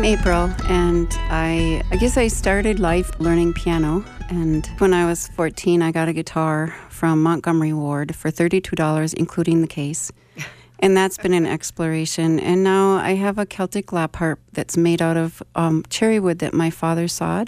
April, and I guess I started life learning piano. And when I was 14, I got a guitar from Montgomery Ward for $32, including the case. And that's been an exploration. And now I have a Celtic lap harp that's made out of cherry wood that my father sawed.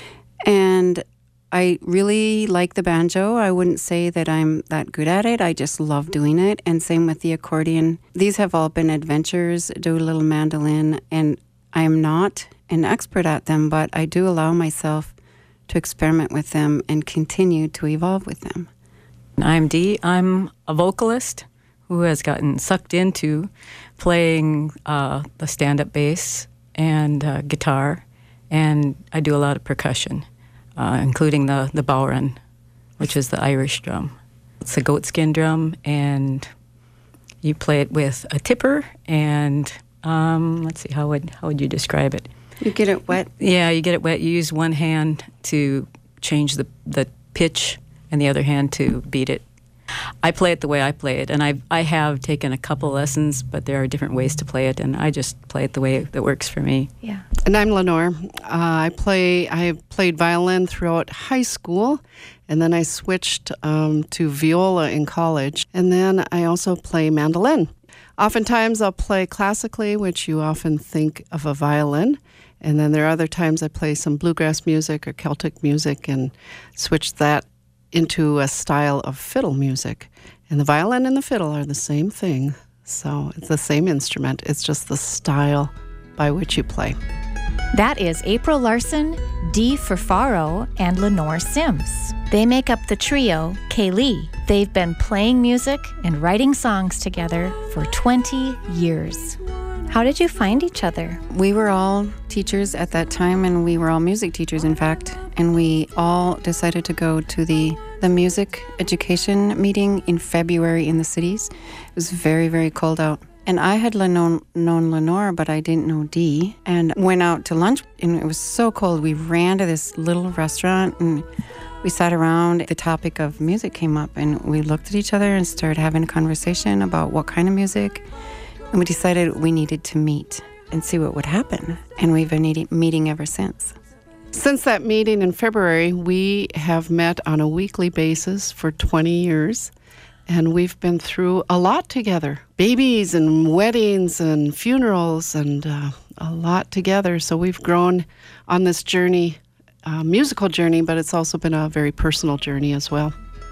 And I really like the banjo. I wouldn't say that I'm that good at it. I just love doing it. And same with the accordion. These have all been adventures. Do a little mandolin. And I am not an expert at them, but I do allow myself to experiment with them and continue to evolve with them. I'm Dee. I'm a vocalist who has gotten sucked into playing the stand-up bass and guitar, and I do a lot of percussion, including the bowran, which is the Irish drum. It's a goatskin drum, and you play it with a tipper, and let's see, how would you describe it? You get it wet? Yeah, you get it wet. You use one hand to change the pitch and the other hand to beat it. I play it the way I play it, and I have taken a couple lessons, but there are different ways to play it, and I just play it the way that works for me. Yeah. And I'm Lenore. I played violin throughout high school, and then I switched to viola in college, and then I also play mandolin. Oftentimes I'll play classically, which you often think of a violin, and then there are other times I play some bluegrass music or Celtic music and switch that into a style of fiddle music. And the violin and the fiddle are the same thing. So it's the same instrument. It's just the style by which you play. That is April Larson, Dee Furfaro, and Lenore Sims. They make up the trio, Kaylee. They've been playing music and writing songs together for 20 years. How did you find each other? We were all teachers at that time, and we were all music teachers, in fact. And we all decided to go to the music education meeting in February in the cities. It was very, very cold out. And I had known Lenore, but I didn't know Dee. And went out to lunch, and it was so cold. We ran to this little restaurant, and we sat around. The topic of music came up, and we looked at each other and started having a conversation about what kind of music. And we decided we needed to meet and see what would happen. And we've been meeting ever since. Since that meeting in February, we have met on a weekly basis for 20 years. And we've been through a lot together. Babies and weddings and funerals and a lot together. So we've grown on this journey, musical journey, but it's also been a very personal journey as well.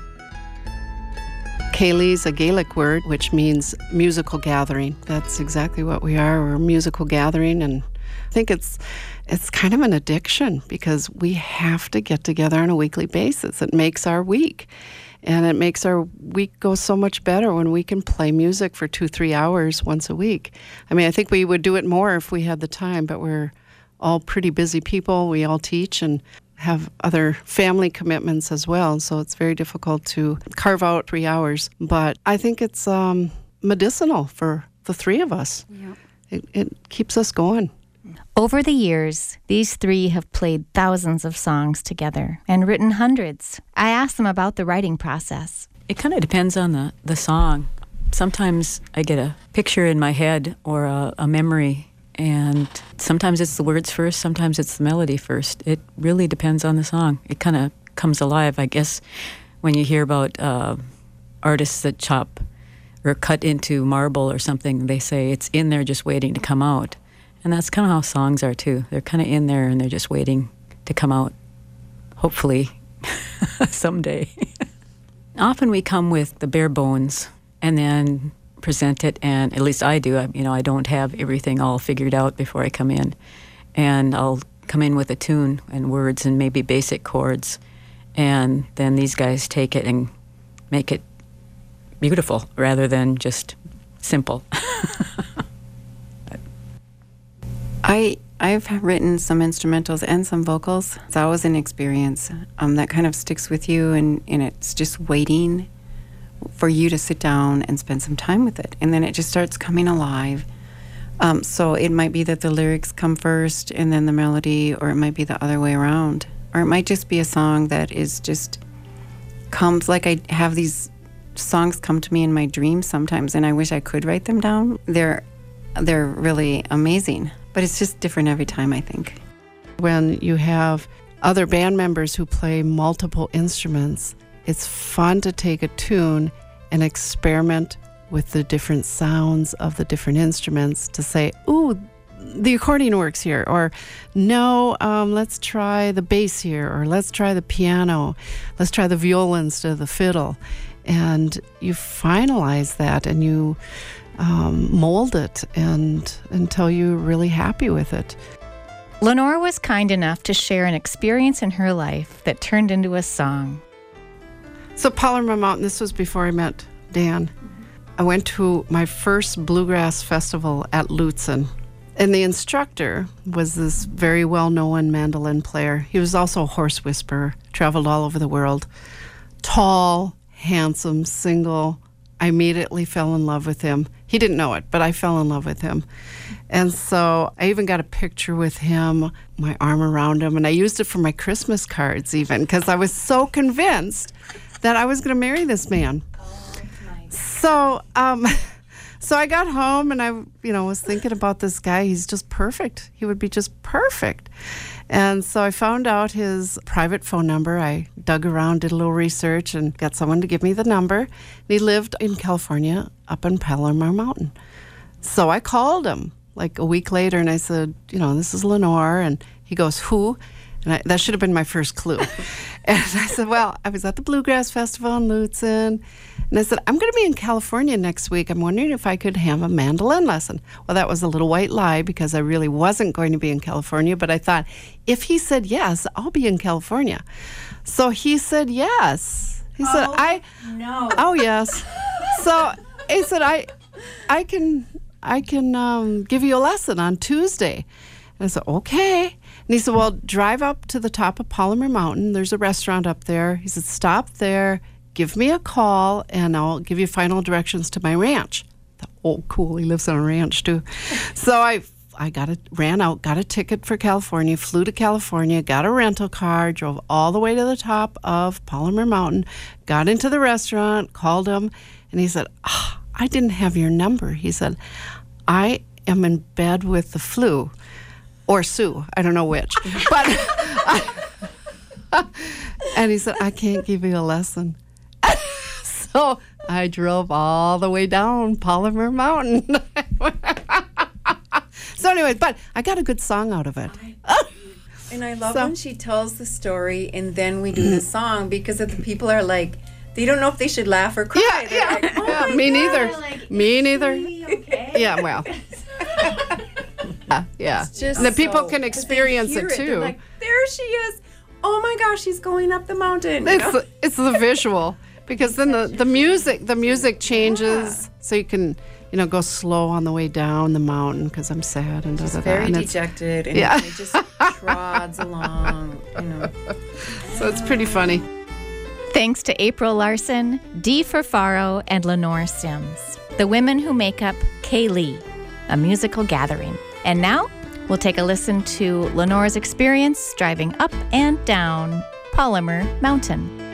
Kaylee's a Gaelic word, which means musical gathering. That's exactly what we are. We're a musical gathering, and I think it's kind of an addiction because we have to get together on a weekly basis. It makes our week, and it makes our week go so much better when we can play music for 2-3 hours once a week. I mean, I think we would do it more if we had the time, but we're all pretty busy people. We all teach and have other family commitments as well, so it's very difficult to carve out 3 hours. But I think it's medicinal for the three of us. Yep. It keeps us going. Over the years, these three have played thousands of songs together and written hundreds. I asked them about the writing process. It kind of depends on the song. Sometimes I get a picture in my head or a memory, and sometimes it's the words first, sometimes it's the melody first. It really depends on the song. It kind of comes alive, I guess, when you hear about artists that chop or cut into marble or something. They say it's in there just waiting to come out. And that's kind of how songs are, too. They're kind of in there, and they're just waiting to come out, hopefully, someday. Often we come with the bare bones and then present it, and at least I do. I don't have everything all figured out before I come in. And I'll come in with a tune and words and maybe basic chords, and then these guys take it and make it beautiful rather than just simple. I've written some instrumentals and some vocals. It's always an experience that kind of sticks with you, and it's just waiting for you to sit down and spend some time with it. And then it just starts coming alive. So it might be that the lyrics come first and then the melody, or it might be the other way around. Or it might just be a song that is just comes, like I have these songs come to me in my dreams sometimes, and I wish I could write them down. They're really amazing. But it's just different every time, I think. When you have other band members who play multiple instruments, it's fun to take a tune and experiment with the different sounds of the different instruments to say, ooh, the accordion works here, or no, let's try the bass here, or let's try the piano, let's try the viola instead of the fiddle. And you finalize that and you mold it until you're really happy with it. Lenore was kind enough to share an experience in her life that turned into a song. So Palomar Mountain, this was before I met Dan. I went to my first bluegrass festival at Lutsen. And the instructor was this very well-known mandolin player. He was also a horse whisperer, traveled all over the world. Tall, handsome, single. I immediately fell in love with him. He didn't know it, but I fell in love with him. And so I even got a picture with him, my arm around him, and I used it for my Christmas cards even, because I was so convinced that I was going to marry this man. So I got home and I, was thinking about this guy. He's just perfect. He would be just perfect. And so I found out his private phone number. I dug around, did a little research, and got someone to give me the number. And he lived in California, up in Palomar Mountain. So I called him like a week later, and I said, this is Lenore. And he goes, who? And that should have been my first clue. And I said, well, I was at the Bluegrass Festival in Lutsen. And I said, I'm going to be in California next week. I'm wondering if I could have a mandolin lesson. Well, that was a little white lie because I really wasn't going to be in California. But I thought, if he said yes, I'll be in California. So he said yes. He said, no. Oh, yes. So he said, I can give you a lesson on Tuesday. And I said, okay. And he said, well, drive up to the top of Palomar Mountain. There's a restaurant up there. He said, stop there, give me a call, and I'll give you final directions to my ranch. I thought, oh, cool, he lives on a ranch too. So I ran out, got a ticket for California, flew to California, got a rental car, drove all the way to the top of Palomar Mountain, got into the restaurant, called him, and he said, I didn't have your number. He said, I am in bed with the flu. Or Sue, I don't know which. But and he said, I can't give you a lesson. So I drove all the way down Palomar Mountain. So anyway, but I got a good song out of it. And I love when she tells the story and then we do the song, because if the people are like, they don't know if they should laugh or cry. Yeah. Like, oh yeah, my me God. neither. Like, Me neither. Okay. Yeah, well. Yeah. It's just And the people so- can 'cause they experience hear it They're too. like, there she is. Oh my gosh, she's going up the mountain. you know? It's the visual, because then the music changes, so you can go slow on the way down the mountain because I'm sad and da da da. Very and it's- dejected, and Yeah. it just trods along. So it's pretty funny. Thanks to April Larson, Dee Furfaro, and Lenore Sims, the women who make up Kaylee, a musical gathering. And now we'll take a listen to Lenore's experience driving up and down Palomar Mountain.